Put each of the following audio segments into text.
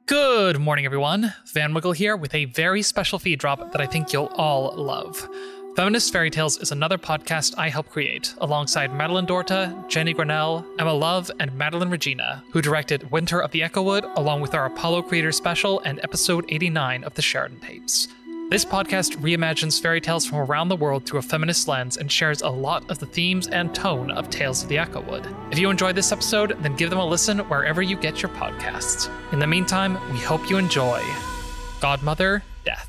Good morning, everyone. Van Wiggle here with a very special feed drop that I think you'll all love. Feminist Fairy Tales is another podcast I help create, alongside Madeline Dorta, Jenny Grinnell, Emma Love, and Madeline Regina, who directed Winter of the Echowood, along with our Apollo Creator Special and episode 89 of the Sheridan Tapes. This podcast reimagines fairy tales from around the world through a feminist lens and shares a lot of the themes and tone of Tales of the Echowood. If you enjoyed this episode, then give them a listen wherever you get your podcasts. In the meantime, we hope you enjoy Godmother Death.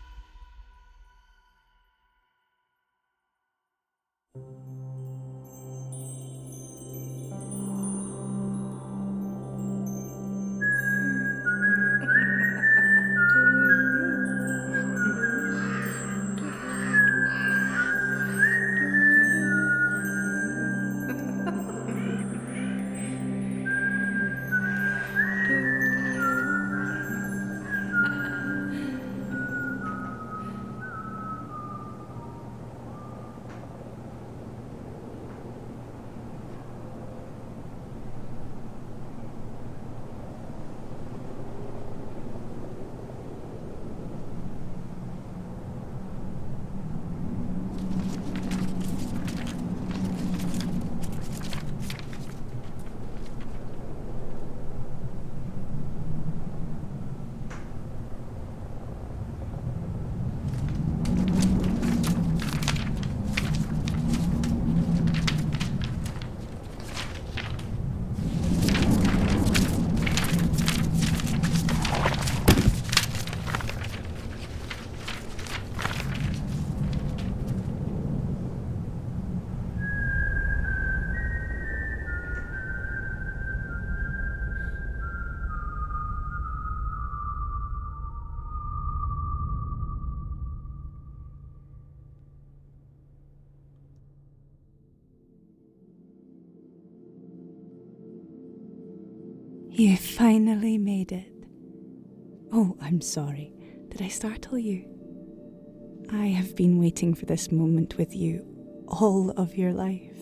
You finally made it. Oh, I'm sorry. Did I startle you? I have been waiting for this moment with you all of your life.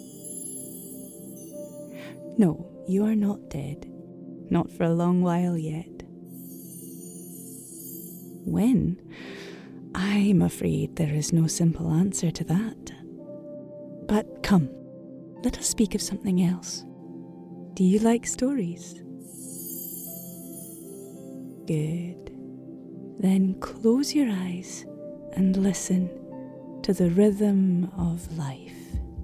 No, you are not dead. Not for a long while yet. When? I'm afraid there is no simple answer to that. But come, let us speak of something else. Do you like stories? Good. Then close your eyes and listen to the rhythm of life.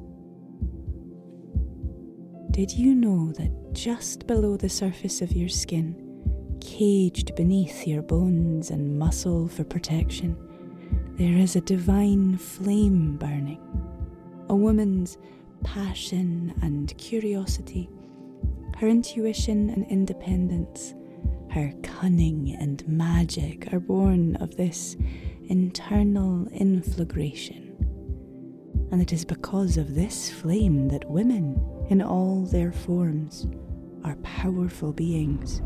Did you know that just below the surface of your skin, caged beneath your bones and muscle for protection, there is a divine flame burning? A woman's passion and curiosity, her intuition and independence, her cunning and magic are born of this internal inflagration. And it is because of this flame that women, in all their forms, are powerful beings.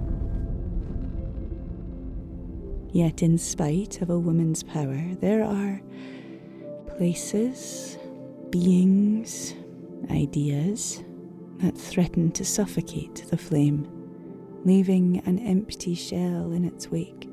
Yet in spite of a woman's power, there are places, beings, ideas that threaten to suffocate the flame, leaving an empty shell in its wake.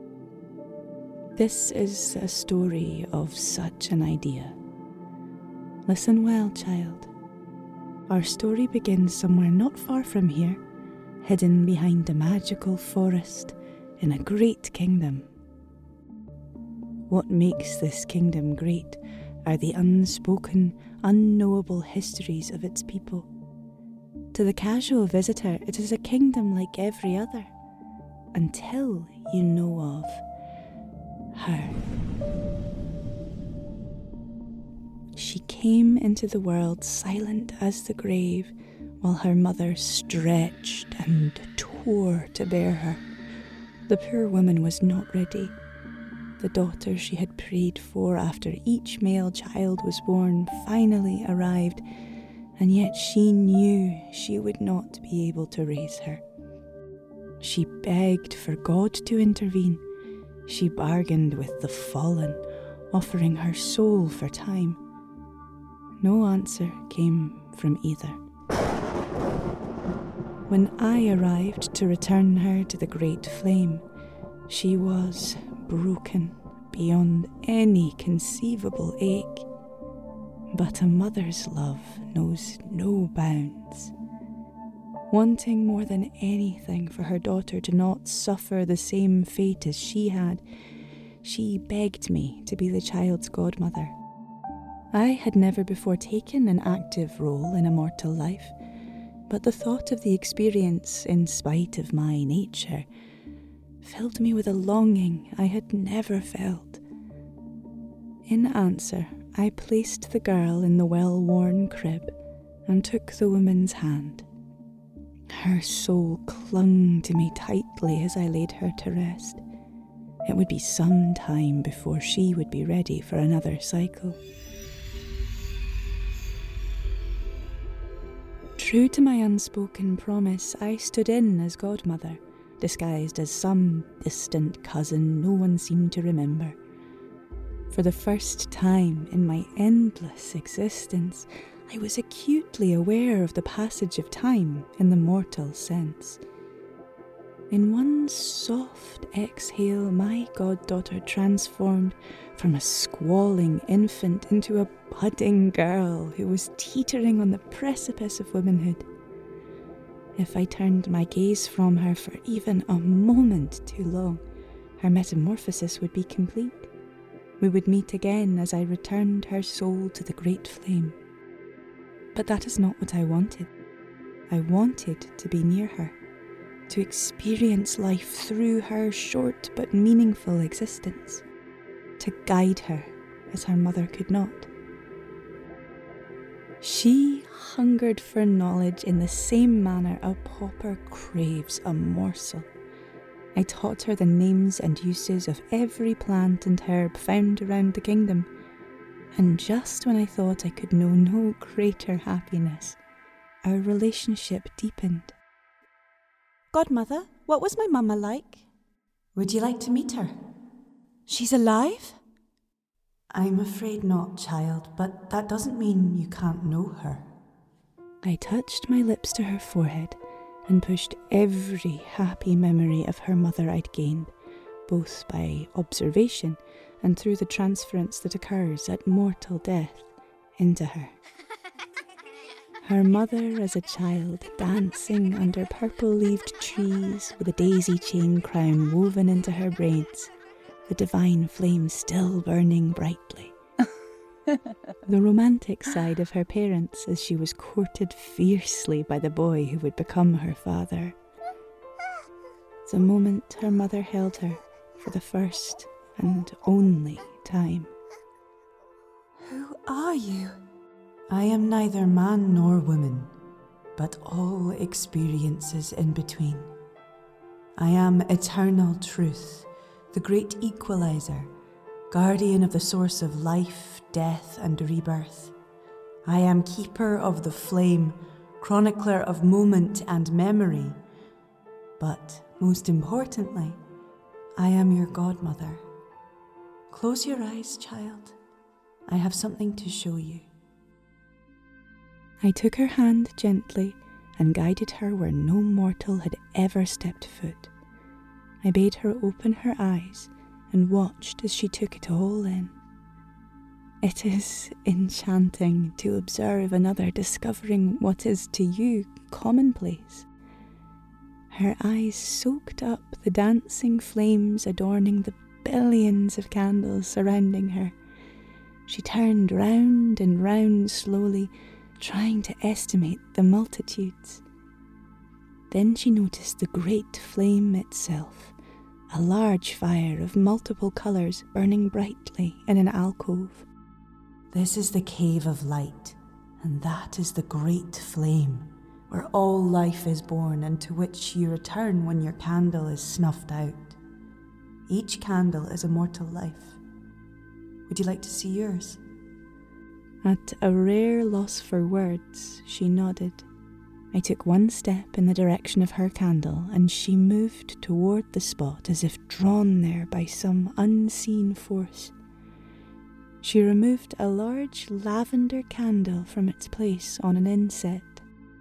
This is a story of such an idea. Listen well, child. Our story begins somewhere not far from here, hidden behind a magical forest in a great kingdom. What makes this kingdom great are the unspoken, unknowable histories of its people. To the casual visitor, it is a kingdom like every other, until you know of her. She came into the world silent as the grave, while her mother stretched and tore to bear her. The poor woman was not ready. The daughter she had prayed for after each male child was born finally arrived, and yet she knew she would not be able to raise her. She begged for God to intervene. She bargained with the fallen, offering her soul for time. No answer came from either. When I arrived to return her to the great flame, she was broken beyond any conceivable ache. But a mother's love knows no bounds. Wanting more than anything for her daughter to not suffer the same fate as she had, she begged me to be the child's godmother. I had never before taken an active role in a mortal life, but the thought of the experience, in spite of my nature, filled me with a longing I had never felt. In answer, I placed the girl in the well-worn crib and took the woman's hand. Her soul clung to me tightly as I laid her to rest. It would be some time before she would be ready for another cycle. True to my unspoken promise, I stood in as godmother, disguised as some distant cousin no one seemed to remember. For the first time in my endless existence, I was acutely aware of the passage of time in the mortal sense. In one soft exhale, my goddaughter transformed from a squalling infant into a budding girl who was teetering on the precipice of womanhood. If I turned my gaze from her for even a moment too long, her metamorphosis would be complete. We would meet again as I returned her soul to the great flame. But that is not what I wanted. I wanted to be near her, to experience life through her short but meaningful existence, to guide her as her mother could not. She hungered for knowledge in the same manner a pauper craves a morsel. I taught her the names and uses of every plant and herb found around the kingdom, and just when I thought I could know no greater happiness, our relationship deepened. Godmother, what was my mama like? Would you like to meet her? She's alive? I'm afraid not, child, but that doesn't mean you can't know her. I touched my lips to her forehead and pushed every happy memory of her mother I'd gained, both by observation and through the transference that occurs at mortal death, into her. Her mother as a child, dancing under purple-leaved trees with a daisy chain crown woven into her braids, the divine flame still burning brightly. The romantic side of her parents as she was courted fiercely by the boy who would become her father. The moment her mother held her for the first and only time. Who are you? I am neither man nor woman, but all experiences in between. I am eternal truth, the great equalizer, guardian of the source of life, death, and rebirth. I am keeper of the flame, chronicler of moment and memory. But most importantly, I am your godmother. Close your eyes, child. I have something to show you. I took her hand gently and guided her where no mortal had ever stepped foot. I bade her open her eyes and watched as she took it all in. It is enchanting to observe another discovering what is to you commonplace. Her eyes soaked up the dancing flames adorning the billions of candles surrounding her. She turned round and round slowly, trying to estimate the multitudes. Then she noticed the great flame itself, a large fire of multiple colours burning brightly in an alcove. This is the cave of light, and that is the great flame, where all life is born and to which you return when your candle is snuffed out. Each candle is a mortal life. Would you like to see yours? At a rare loss for words, she nodded. I took one step in the direction of her candle, and she moved toward the spot as if drawn there by some unseen force. She removed a large lavender candle from its place on an inset.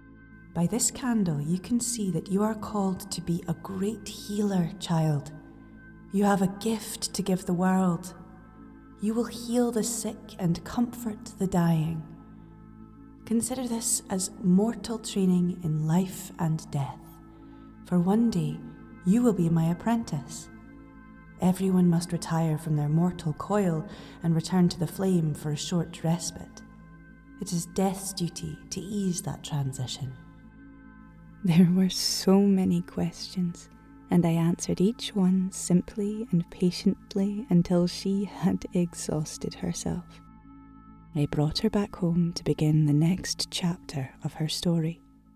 By this candle, you can see that you are called to be a great healer, child. You have a gift to give the world. You will heal the sick and comfort the dying. Consider this as mortal training in life and death, for one day you will be my apprentice. Everyone must retire from their mortal coil and return to the flame for a short respite. It is death's duty to ease that transition. There were so many questions, and I answered each one simply and patiently until she had exhausted herself. I brought her back home to begin the next chapter of her story.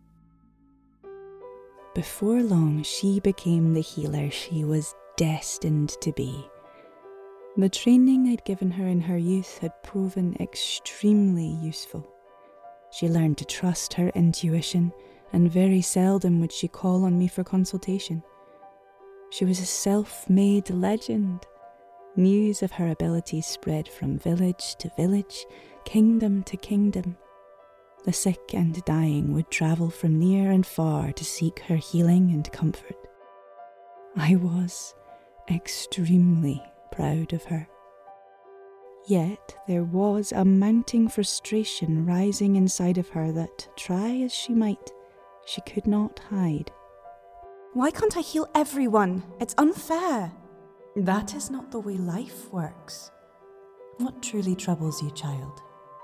Before long, she became the healer she was destined to be. The training I'd given her in her youth had proven extremely useful. She learned to trust her intuition, and very seldom would she call on me for consultation. She was a self-made legend. News of her abilities spread from village to village, kingdom to kingdom. The sick and dying would travel from near and far to seek her healing and comfort. I was extremely proud of her. Yet there was a mounting frustration rising inside of her that, try as she might, she could not hide. Why can't I heal everyone? It's unfair. That is not the way life works. What truly troubles you, child?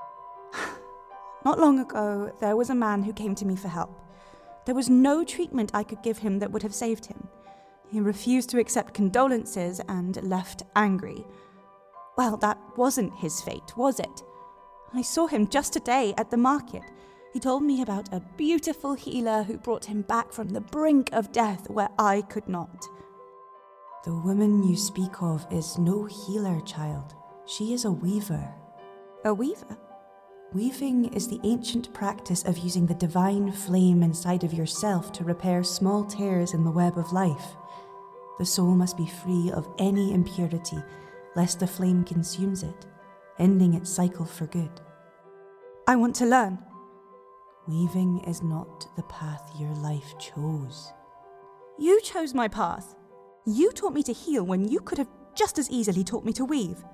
Not long ago, there was a man who came to me for help. There was no treatment I could give him that would have saved him. He refused to accept condolences and left angry. Well, that wasn't his fate, was it? I saw him just today at the market. He told me about a beautiful healer who brought him back from the brink of death where I could not. The woman you speak of is no healer, child. She is a weaver. A weaver? Weaving is the ancient practice of using the divine flame inside of yourself to repair small tears in the web of life. The soul must be free of any impurity, lest the flame consumes it, ending its cycle for good. I want to learn. Weaving is not the path your life chose. You chose my path. You taught me to heal when you could have just as easily taught me to weave.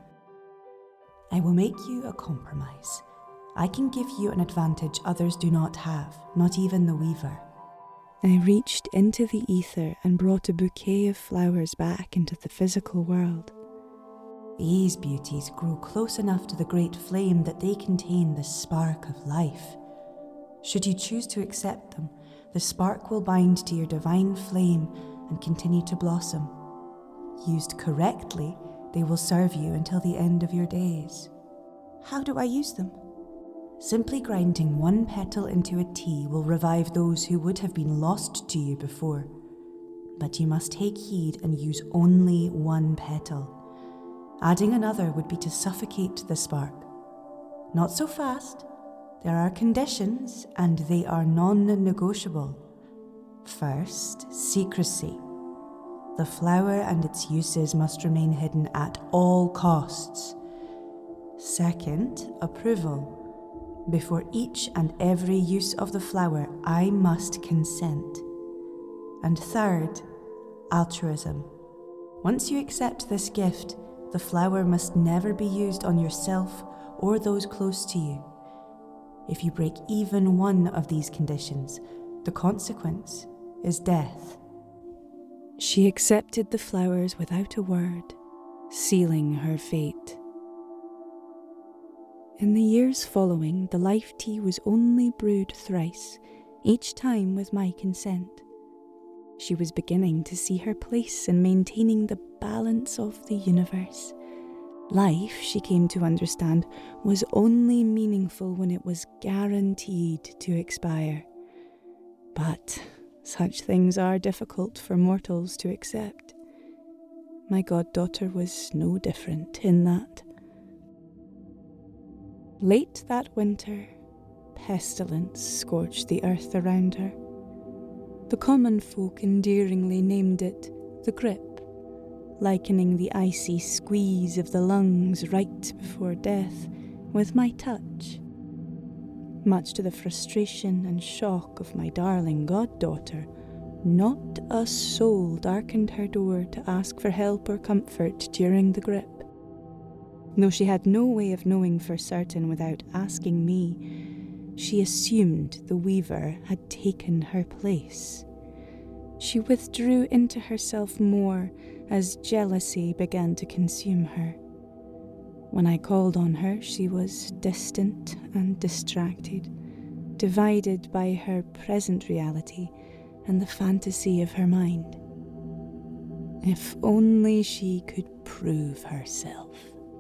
I will make you a compromise. I can give you an advantage others do not have, not even the weaver. I reached into the ether and brought a bouquet of flowers back into the physical world. These beauties grow close enough to the great flame that they contain the spark of life. Should you choose to accept them, the spark will bind to your divine flame and continue to blossom. Used correctly, they will serve you until the end of your days. How do I use them? Simply grinding one petal into a tea will revive those who would have been lost to you before. But you must take heed and use only one petal. Adding another would be to suffocate the spark. Not so fast. There are conditions, and they are non-negotiable. First, secrecy. The flower and its uses must remain hidden at all costs. Second, approval. Before each and every use of the flower, I must consent. And third, altruism. Once you accept this gift, the flower must never be used on yourself or those close to you. If you break even one of these conditions, the consequence is death. She accepted the flowers without a word, sealing her fate. In the years following, the life tea was only brewed thrice, each time with my consent. She was beginning to see her place in maintaining the balance of the universe. Life, she came to understand, was only meaningful when it was guaranteed to expire. But such things are difficult for mortals to accept. My goddaughter was no different in that. Late that winter, pestilence scorched the earth around her. The common folk endearingly named it the grip, likening the icy squeeze of the lungs right before death with my touch. Much to the frustration and shock of my darling goddaughter, not a soul darkened her door to ask for help or comfort during the grip. Though she had no way of knowing for certain without asking me, she assumed the weaver had taken her place. She withdrew into herself more as jealousy began to consume her. When I called on her, she was distant and distracted, divided by her present reality and the fantasy of her mind. If only she could prove herself.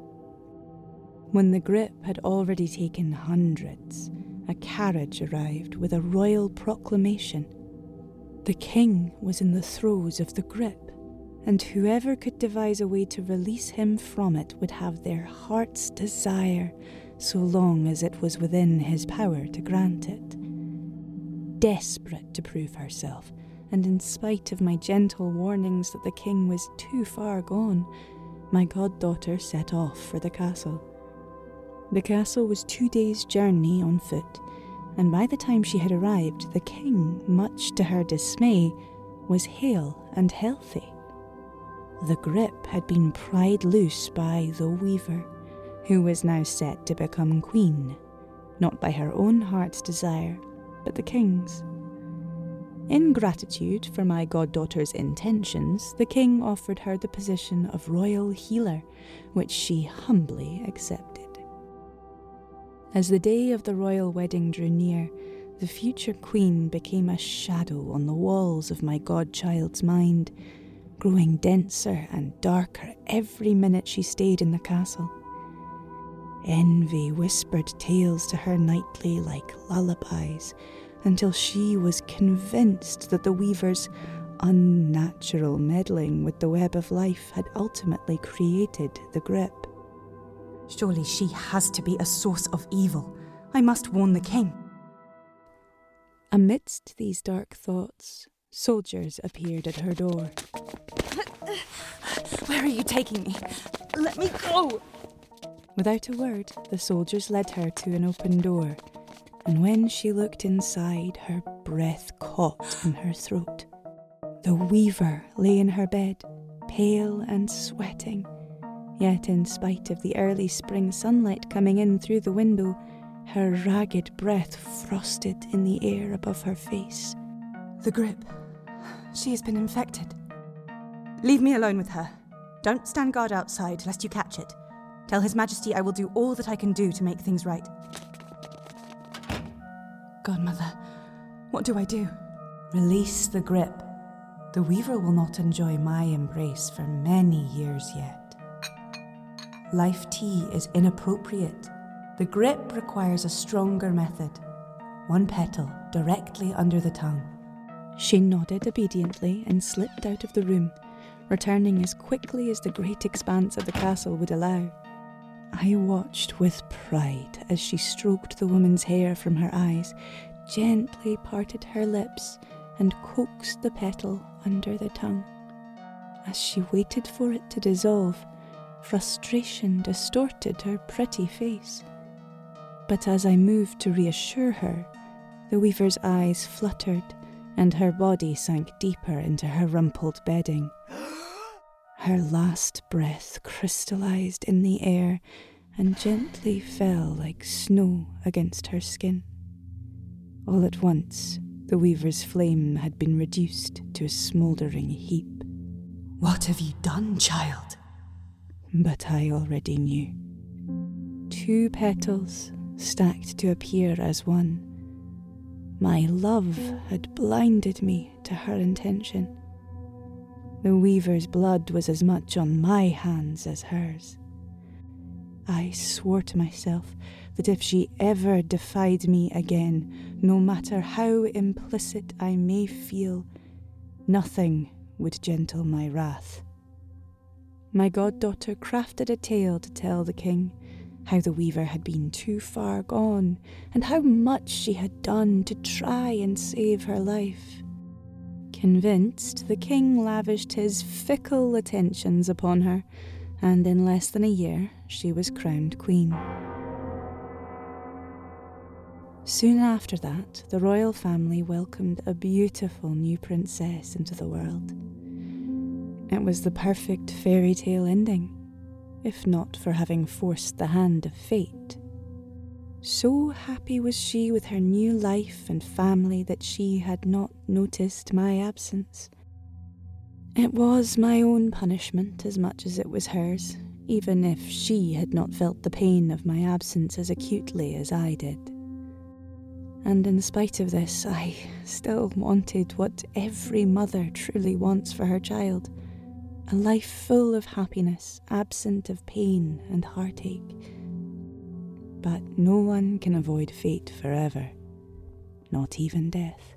When the grip had already taken hundreds, a carriage arrived with a royal proclamation. The king was in the throes of the grip, and whoever could devise a way to release him from it would have their heart's desire, so long as it was within his power to grant it. Desperate to prove herself, and in spite of my gentle warnings that the king was too far gone, my goddaughter set off for the castle. The castle was 2 days' journey on foot, and by the time she had arrived, the king, much to her dismay, was hale and healthy. The grip had been pried loose by the weaver, who was now set to become queen, not by her own heart's desire, but the king's. In gratitude for my goddaughter's intentions, the king offered her the position of royal healer, which she humbly accepted. As the day of the royal wedding drew near, the future queen became a shadow on the walls of my godchild's mind, growing denser and darker every minute she stayed in the castle. Envy whispered tales to her nightly like lullabies, until she was convinced that the weaver's unnatural meddling with the web of life had ultimately created the grip. Surely she has to be a source of evil. I must warn the king. Amidst these dark thoughts, soldiers appeared at her door. Where are you taking me? Let me go! Without a word, the soldiers led her to an open door, and when she looked inside, her breath caught in her throat. The weaver lay in her bed, pale and sweating, yet in spite of the early spring sunlight coming in through the window, her ragged breath frosted in the air above her face. The grip. She has been infected. Leave me alone with her. Don't stand guard outside lest you catch it. Tell His Majesty I will do all that I can do to make things right. Godmother, what do I do? Release the grip. The weaver will not enjoy my embrace for many years yet. Life tea is inappropriate. The grip requires a stronger method. One petal directly under the tongue. She nodded obediently and slipped out of the room, returning as quickly as the great expanse of the castle would allow. I watched with pride as she stroked the woman's hair from her eyes, gently parted her lips, and coaxed the petal under the tongue. As she waited for it to dissolve, frustration distorted her pretty face. But as I moved to reassure her, the weaver's eyes fluttered and her body sank deeper into her rumpled bedding. Her last breath crystallized in the air and gently fell like snow against her skin. All at once, the weaver's flame had been reduced to a smouldering heap. What have you done, child? But I already knew. 2 petals stacked to appear as one. My love had blinded me to her intention. The weaver's blood was as much on my hands as hers. I swore to myself that if she ever defied me again, no matter how implicit I may feel, nothing would gentle my wrath. My goddaughter crafted a tale to tell the king, how the weaver had been too far gone, and how much she had done to try and save her life. Convinced, the king lavished his fickle attentions upon her, and in less than a year she was crowned queen. Soon after that, the royal family welcomed a beautiful new princess into the world. It was the perfect fairy tale ending, if not for having forced the hand of fate. So happy was she with her new life and family that she had not noticed my absence. It was my own punishment as much as it was hers, even if she had not felt the pain of my absence as acutely as I did. And in spite of this, I still wanted what every mother truly wants for her child, a life full of happiness, absent of pain and heartache. But no one can avoid fate forever, not even death.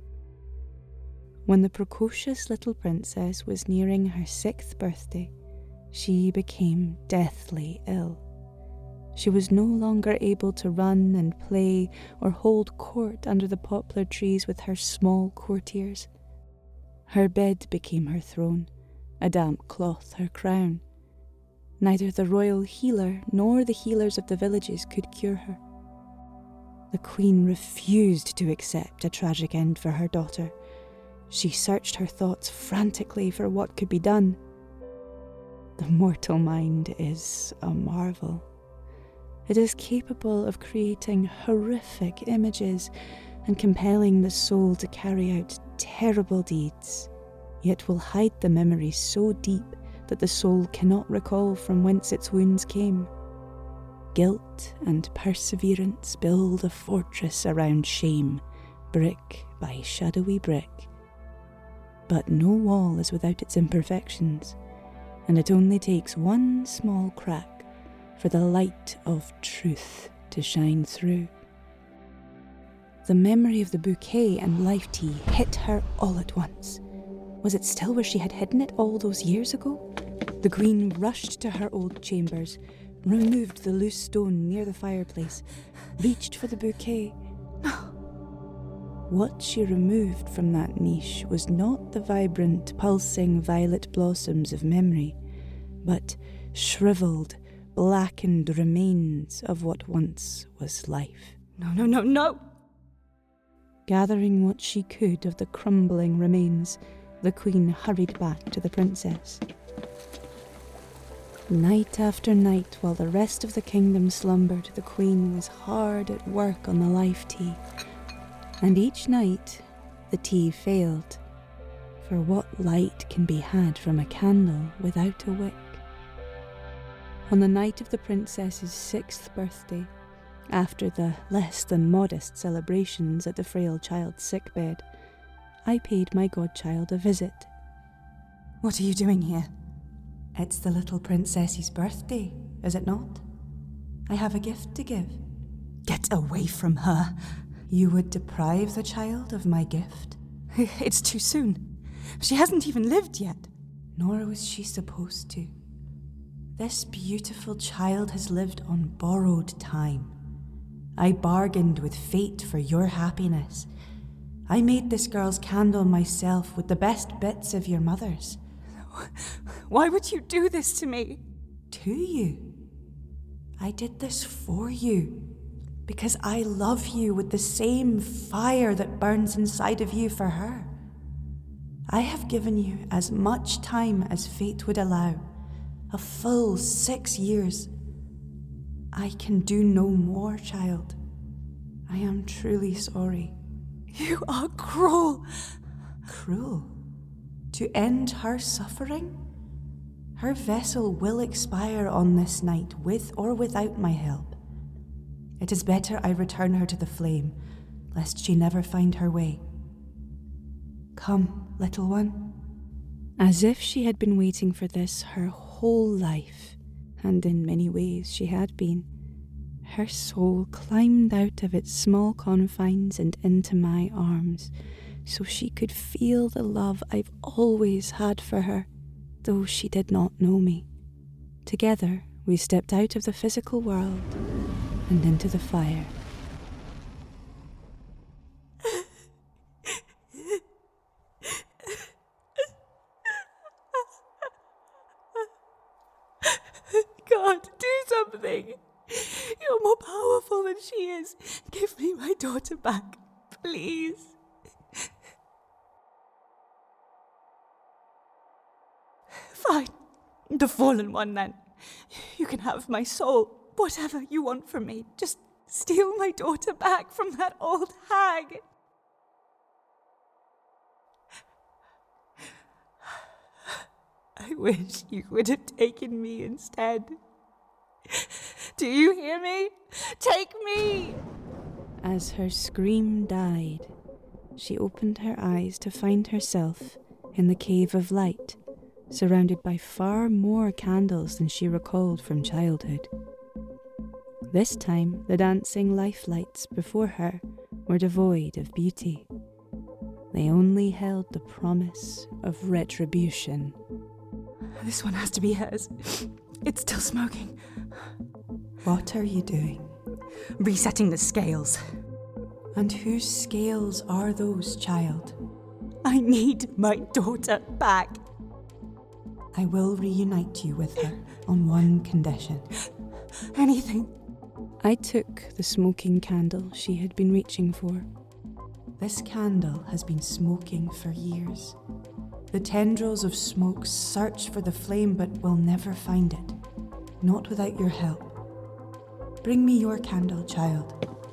When the precocious little princess was nearing her 6th birthday, she became deathly ill. She was no longer able to run and play or hold court under the poplar trees with her small courtiers. Her bed became her throne, a damp cloth her crown. Neither the royal healer nor the healers of the villages could cure her. The queen refused to accept a tragic end for her daughter. She searched her thoughts frantically for what could be done. The mortal mind is a marvel. It is capable of creating horrific images and compelling the soul to carry out terrible deeds, yet will hide the memory so deep that the soul cannot recall from whence its wounds came. Guilt and perseverance build a fortress around shame, brick by shadowy brick. But no wall is without its imperfections, and it only takes one small crack for the light of truth to shine through. The memory of the bouquet and life tea hit her all at once. Was it still where she had hidden it all those years ago? The queen rushed to her old chambers, removed the loose stone near the fireplace, reached for the bouquet. What she removed from that niche was not the vibrant, pulsing violet blossoms of memory, but shriveled, blackened remains of what once was life. No! Gathering what she could of the crumbling remains, the queen hurried back to the princess. Night after night, while the rest of the kingdom slumbered, the queen was hard at work on the life tea. And each night, the tea failed. For what light can be had from a candle without a wick? On the night of the princess's 6th birthday, after the less than modest celebrations at the frail child's sickbed, I paid my godchild a visit. What are you doing here? It's the little princess's birthday, is it not? I have a gift to give. Get away from her. You would deprive the child of my gift? It's too soon. She hasn't even lived yet. Nor was she supposed to. This beautiful child has lived on borrowed time. I bargained with fate for your happiness. I made this girl's candle myself with the best bits of your mother's. Why would you do this to me? To you. I did this for you. Because I love you with the same fire that burns inside of you for her. I have given you as much time as fate would allow. A full 6 years. I can do no more, child. I am truly sorry. You are cruel. Cruel? To end her suffering? Her vessel will expire on this night, with or without my help. It is better I return her to the flame, lest she never find her way. Come, little one. As if she had been waiting for this her whole life, and in many ways she had been, her soul climbed out of its small confines and into my arms, so she could feel the love I've always had for her, though she did not know me. Together, we stepped out of the physical world and into the fire. God, do something. You're more powerful awful that she is. Give me my daughter back, please. Fine. The fallen one, then. You can have my soul, whatever you want from me. Just steal my daughter back from that old hag. I wish you would have taken me instead. Do you hear me? Take me! As her scream died, she opened her eyes to find herself in the Cave of Light, surrounded by far more candles than she recalled from childhood. This time, the dancing life lights before her were devoid of beauty. They only held the promise of retribution. This one has to be hers. It's still smoking. What are you doing? Resetting the scales. And whose scales are those, child? I need my daughter back. I will reunite you with her on one condition. Anything. I took the smoking candle she had been reaching for. This candle has been smoking for years. The tendrils of smoke search for the flame but will never find it. Not without your help. Bring me your candle, child.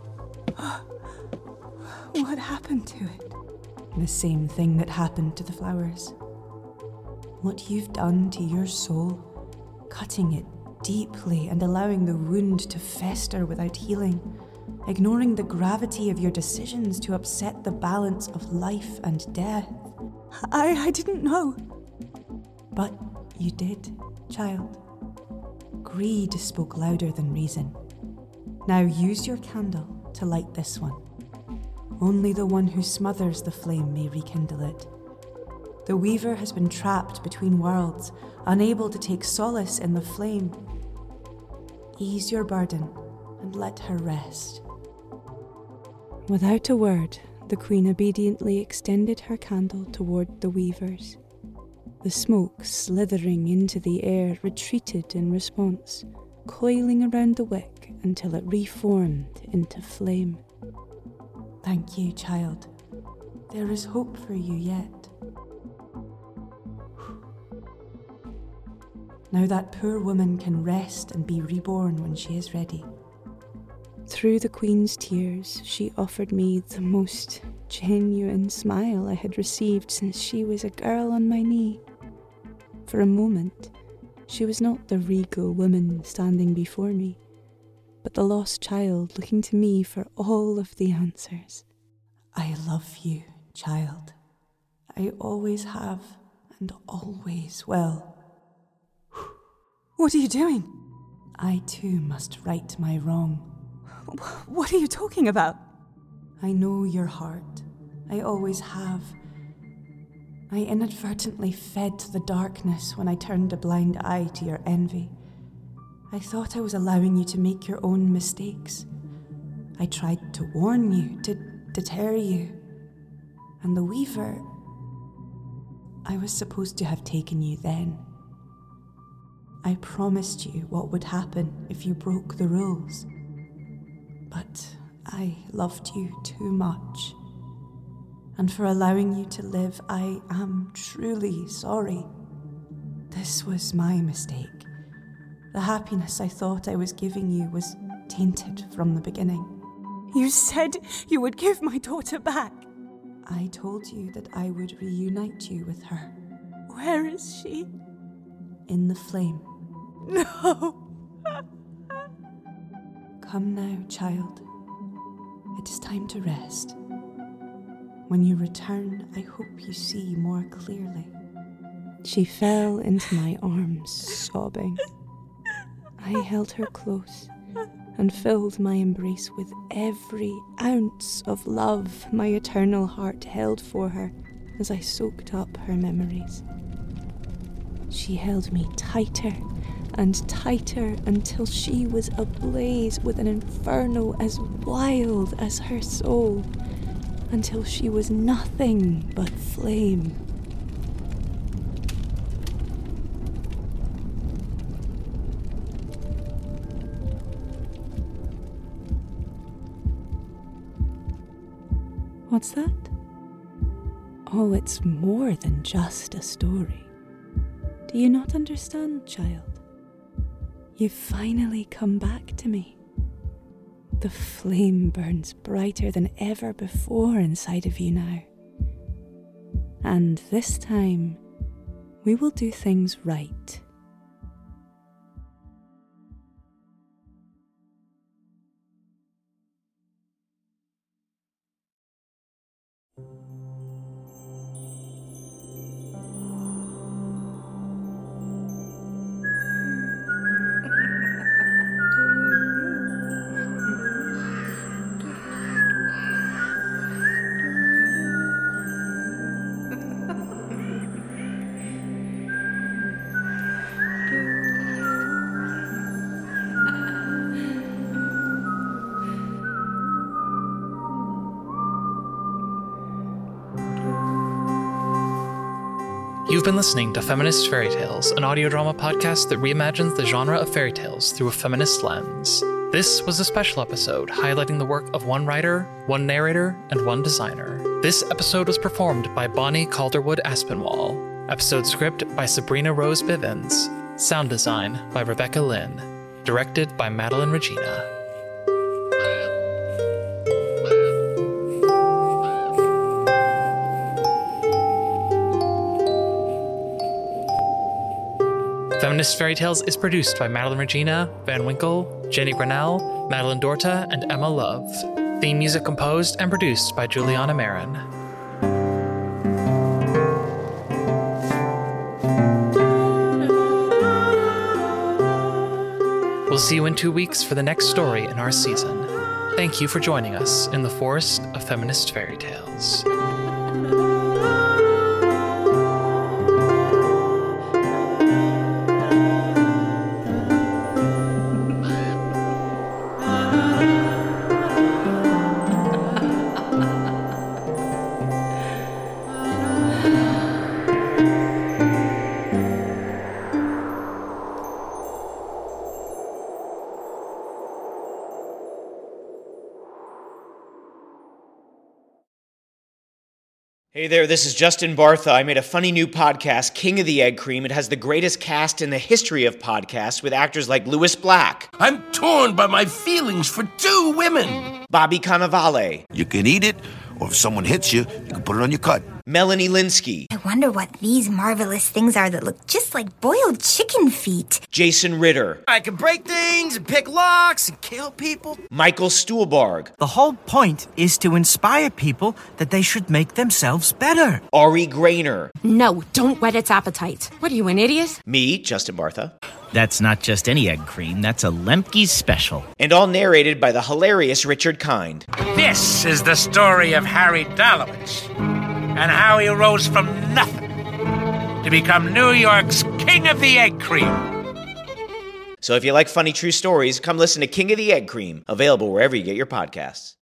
What happened to it? The same thing that happened to the flowers. What you've done to your soul, cutting it deeply and allowing the wound to fester without healing, ignoring the gravity of your decisions to upset the balance of life and death. I didn't know. But you did, child. Greed spoke louder than reason. Now use your candle to light this one. Only the one who smothers the flame may rekindle it. The Weaver has been trapped between worlds, unable to take solace in the flame. Ease your burden and let her rest. Without a word, the Queen obediently extended her candle toward the weavers. The smoke, slithering into the air, retreated in response, coiling around the wick until it reformed into flame. Thank you, child. There is hope for you yet. Now that poor woman can rest and be reborn when she is ready. Through the Queen's tears, she offered me the most genuine smile I had received since she was a girl on my knee. For a moment, she was not the regal woman standing before me, but the lost child looking to me for all of the answers. I love you, child. I always have and always will. What are you doing? I too must right my wrong. What are you talking about? I know your heart. I always have. I inadvertently fed the darkness when I turned a blind eye to your envy. I thought I was allowing you to make your own mistakes. I tried to warn you, to deter you. And the Weaver, I was supposed to have taken you then. I promised you what would happen if you broke the rules. But I loved you too much. And for allowing you to live, I am truly sorry. This was my mistake. The happiness I thought I was giving you was tainted from the beginning. You said you would give my daughter back. I told you that I would reunite you with her. Where is she? In the flame. No. Come now, child. It is time to rest. When you return, I hope you see more clearly. She fell into my arms, sobbing. I held her close and filled my embrace with every ounce of love my eternal heart held for her as I soaked up her memories. She held me tighter and tighter until she was ablaze with an inferno as wild as her soul, until she was nothing but flame. What's that? Oh, it's more than just a story. Do you not understand, child? You've finally come back to me. The flame burns brighter than ever before inside of you now. And this time, we will do things right. You've been listening to Feminist Fairy Tales, an audio drama podcast that reimagines the genre of fairy tales through a feminist lens. This was a special episode highlighting the work of one writer, one narrator, and one designer. This episode was performed by Bonnie Calderwood Aspinwall. Episode script by Sabrina Rose Bivens. Sound design by Rebecca Lynn. Directed by Madeline Regina. Feminist Fairy Tales is produced by Madeline Regina, Van Winkle, Jenny Grinnell, Madeline Dorta, and Emma Love. Theme music composed and produced by Juliana Marin. We'll see you in 2 weeks for the next story in our season. Thank you for joining us in the Forest of Feminist Fairy Tales. Hey there, this is Justin Bartha. I made a funny new podcast, King of the Egg Cream. It has the greatest cast in the history of podcasts with actors like Louis Black. I'm torn by my feelings for two women. Bobby Cannavale. You can eat it, or if someone hits you, you can put it on your cut. Melanie Linsky. I wonder what these marvelous things are that look just like boiled chicken feet. Jason Ritter. I can break things and pick locks and kill people. Michael Stuhlbarg. The whole point is to inspire people that they should make themselves better. Ari Grainer. No, don't whet its appetite. What are you, an idiot? Me, Justin Bartha. That's not just any egg cream, that's a Lemke's special. And all narrated by the hilarious Richard Kind. This is the story of Harry Dalowitz and how he rose from nothing to become New York's King of the Egg Cream. So if you like funny true stories, come listen to King of the Egg Cream, available wherever you get your podcasts.